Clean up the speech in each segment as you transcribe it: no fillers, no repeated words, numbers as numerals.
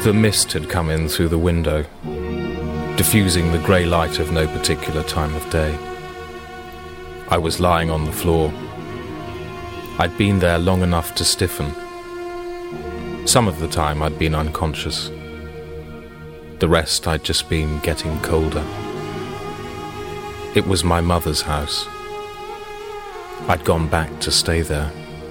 The mist had come in through the window, diffusing the grey light of no particular time of day. I was lying on the floor. I'd been there long enough to stiffen. Some of the time I'd been unconscious. The rest I'd just been getting colder. It was my mother's house. I'd gone back to stay there.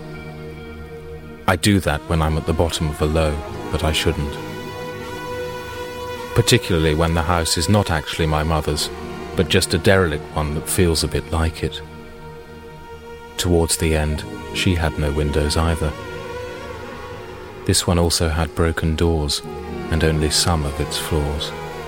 I do that when I'm at the bottom of a low, but I shouldn't. Particularly when the house is not actually my mother's, but just a derelict one that feels a bit like it. Towards the end, she had no windows either. This one also had broken doors, and only some of its floors.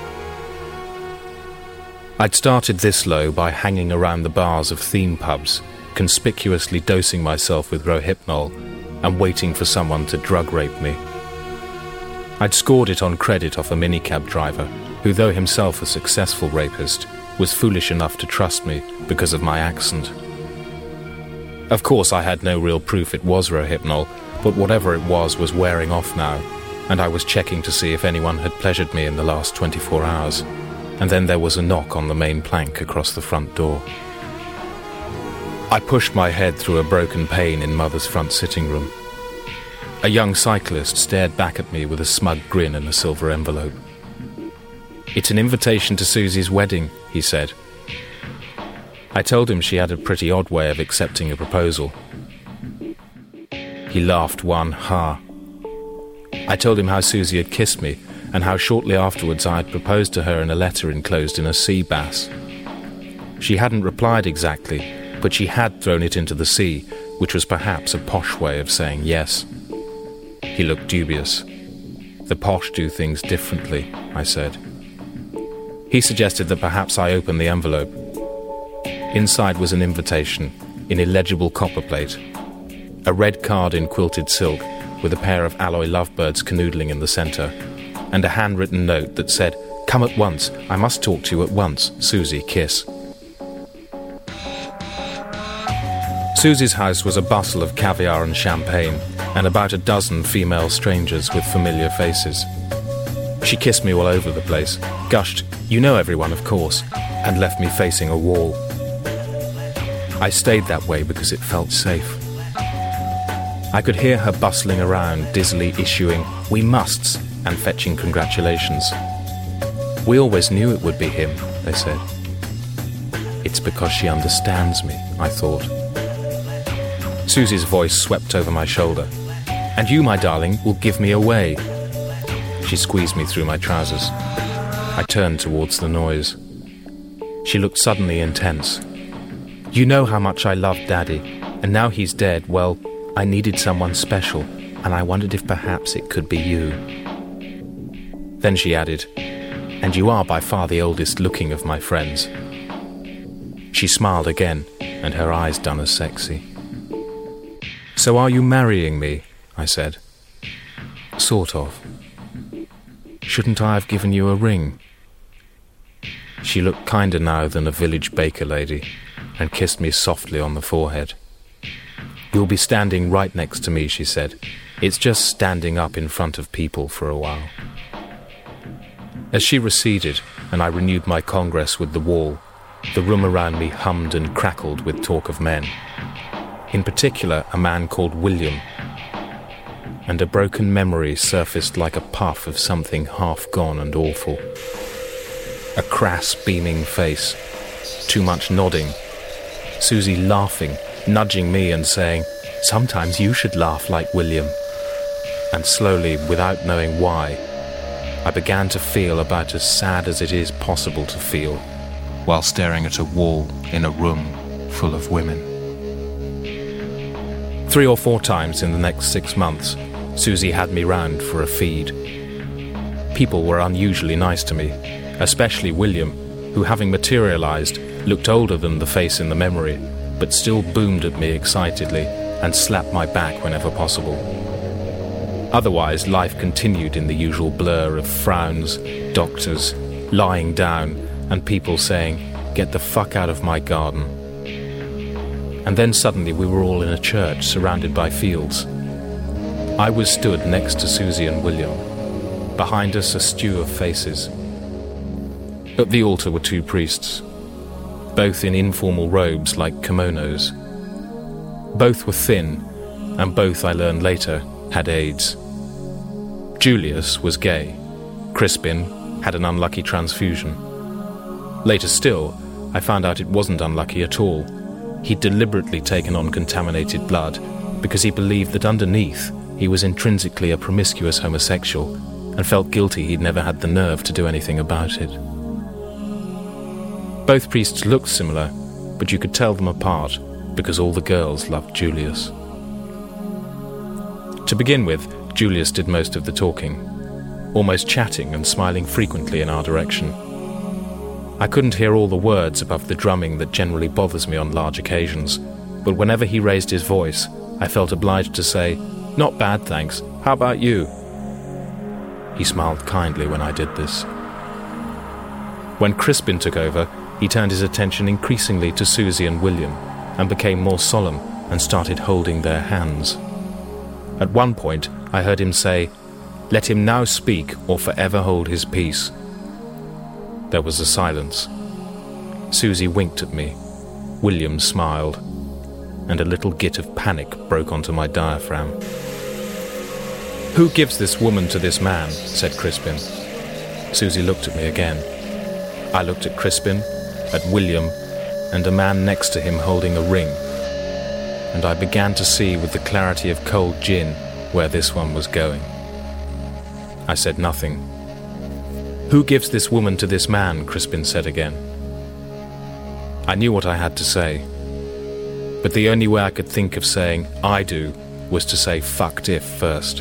I'd started this low by hanging around the bars of theme pubs, conspicuously dosing myself with Rohypnol and waiting for someone to drug rape me. I'd scored it on credit off a minicab driver who, though himself a successful rapist, was foolish enough to trust me because of my accent. Of course, I had no real proof it was Rohypnol, but whatever it was wearing off now, and I was checking to see if anyone had pleasured me in the last 24 hours, and then there was a knock on the main plank across the front door. I pushed my head through a broken pane in Mother's front sitting room. A young cyclist stared back at me with a smug grin and a silver envelope. "It's an invitation to Susie's wedding," he said. I told him she had a pretty odd way of accepting a proposal. He laughed one ha. I told him how Susie had kissed me and how shortly afterwards I had proposed to her in a letter enclosed in a sea bass. She hadn't replied exactly, but she had thrown it into the sea, which was perhaps a posh way of saying yes. He looked dubious. "The posh do things differently," I said. He suggested that perhaps I open the envelope. Inside was an invitation, in illegible copperplate, a red card in quilted silk with a pair of alloy lovebirds canoodling in the centre, and a handwritten note that said, "Come at once, I must talk to you at once, Susie, kiss." Susie's house was a bustle of caviar and champagne, and about a dozen female strangers with familiar faces. She kissed me all over the place, gushed, "You know everyone, of course," and left me facing a wall. I stayed that way because it felt safe. I could hear her bustling around, dizzily issuing "we musts" and fetching congratulations. "We always knew it would be him," they said. It's because she understands me, I thought. Susie's voice swept over my shoulder. "And you, my darling, will give me away." She squeezed me through my trousers. I turned towards the noise. She looked suddenly intense. "You know how much I loved Daddy, and now he's dead, well, I needed someone special, and I wondered if perhaps it could be you." Then she added, "And you are by far the oldest looking of my friends." She smiled again, and her eyes done as sexy. "So are you marrying me?" I said. "Sort of." "Shouldn't I have given you a ring?" She looked kinder now than a village baker lady, and kissed me softly on the forehead. "You'll be standing right next to me," she said. "It's just standing up in front of people for a while." As she receded, and I renewed my congress with the wall, the room around me hummed and crackled with talk of men. In particular, a man called William. And a broken memory surfaced like a puff of something half gone and awful. A crass, beaming face, too much nodding, Susie laughing, nudging me and saying, "Sometimes you should laugh like William." And slowly, without knowing why, I began to feel about as sad as it is possible to feel while staring at a wall in a room full of women. 3 or 4 times in the next 6 months, Susie had me round for a feed. People were unusually nice to me, especially William, who, having materialized, looked older than the face in the memory, but still boomed at me excitedly and slapped my back whenever possible. Otherwise, life continued in the usual blur of frowns, doctors, lying down, and people saying, "Get the fuck out of my garden." And then suddenly we were all in a church surrounded by fields. I was stood next to Susie and William. Behind us, a stew of faces. At the altar were two priests, both in informal robes like kimonos. Both were thin, and both, I learned later, had AIDS. Julius was gay. Crispin had an unlucky transfusion. Later still, I found out it wasn't unlucky at all. He'd deliberately taken on contaminated blood because he believed that underneath he was intrinsically a promiscuous homosexual and felt guilty he'd never had the nerve to do anything about it. Both priests looked similar, but you could tell them apart because all the girls loved Julius. To begin with, Julius did most of the talking, almost chatting and smiling frequently in our direction. I couldn't hear all the words above the drumming that generally bothers me on large occasions, but whenever he raised his voice, I felt obliged to say, "Not bad, thanks. How about you?" He smiled kindly when I did this. When Crispin took over, he turned his attention increasingly to Susie and William and became more solemn and started holding their hands. At one point, I heard him say, "Let him now speak or forever hold his peace." There was a silence. Susie winked at me. William smiled, and a little git of panic broke onto my diaphragm. "Who gives this woman to this man?" said Crispin. Susie looked at me again. I looked at Crispin, at William, and a man next to him holding a ring, and I began to see with the clarity of cold gin where this one was going. I said nothing. "Who gives this woman to this man?" Crispin said again. I knew what I had to say, but the only way I could think of saying "I do" was to say "fucked if" first.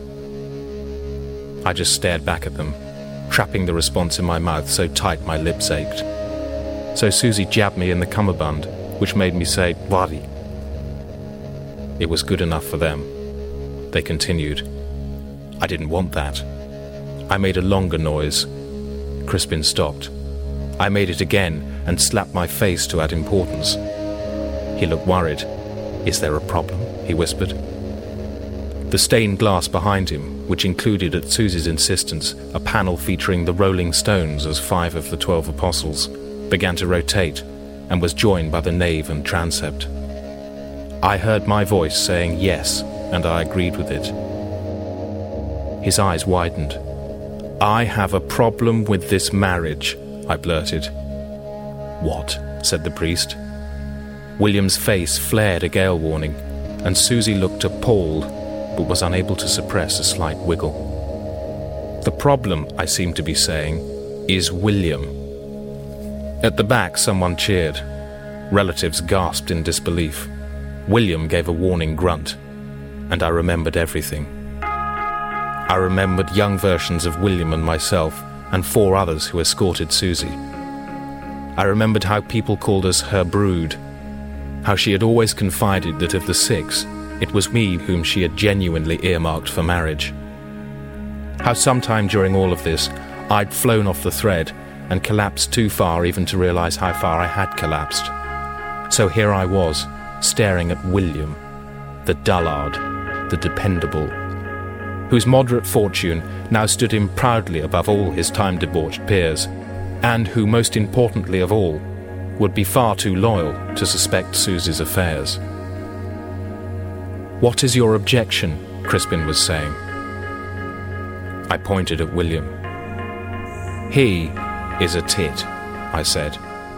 I just stared back at them, trapping the response in my mouth so tight my lips ached. So Susie jabbed me in the cummerbund, which made me say "Wadi." It was good enough for them. They continued. I didn't want that. I made a longer noise. Crispin stopped. I made it again and slapped my face to add importance. He looked worried. "Is there a problem?" he whispered. The stained glass behind him, which included at Susie's insistence a panel featuring the Rolling Stones as 5 of the 12 apostles, began to rotate and was joined by the nave and transept. I heard my voice saying yes, and I agreed with it. His eyes widened. "I have a problem with this marriage," I blurted. "What?" said the priest. William's face flared a gale warning, and Susie looked appalled, but was unable to suppress a slight wiggle. "The problem, I seem to be saying, is William." At the back, someone cheered. Relatives gasped in disbelief. William gave a warning grunt, and I remembered everything. I remembered young versions of William and myself, and 4 others who escorted Susie. I remembered how people called us her brood, how she had always confided that of the 6, it was me whom she had genuinely earmarked for marriage. How sometime during all of this, I'd flown off the thread and collapsed too far even to realize how far I had collapsed. So here I was, staring at William, the dullard, the dependable, whose moderate fortune now stood him proudly above all his time-debauched peers, and who, most importantly of all, would be far too loyal to suspect Susie's affairs. "What is your objection?" Crispin was saying. I pointed at William. "He is a tit," I said.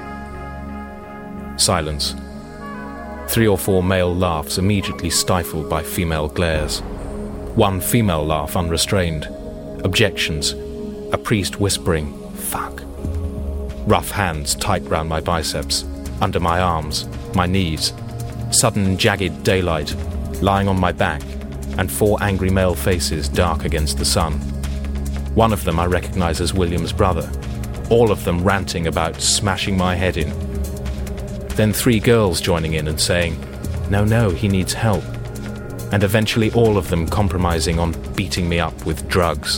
Silence. 3 or 4 male laughs immediately stifled by female glares. 1 female laugh unrestrained. Objections. A priest whispering, "Fuck." Rough hands tight round my biceps, under my arms, my knees. Sudden jagged daylight, lying on my back, and 4 angry male faces dark against the sun. One of them I recognize as William's brother, all of them ranting about smashing my head in. Then 3 girls joining in and saying, no, he needs help. And eventually all of them compromising on beating me up with drugs.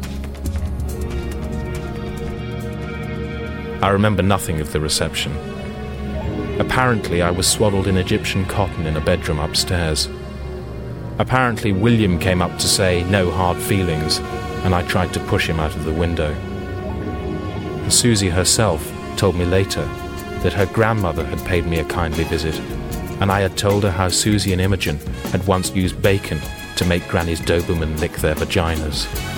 I remember nothing of the reception. Apparently I was swaddled in Egyptian cotton in a bedroom upstairs. Apparently, William came up to say no hard feelings, and I tried to push him out of the window. Susie herself told me later that her grandmother had paid me a kindly visit, and I had told her how Susie and Imogen had once used bacon to make Granny's Doberman lick their vaginas.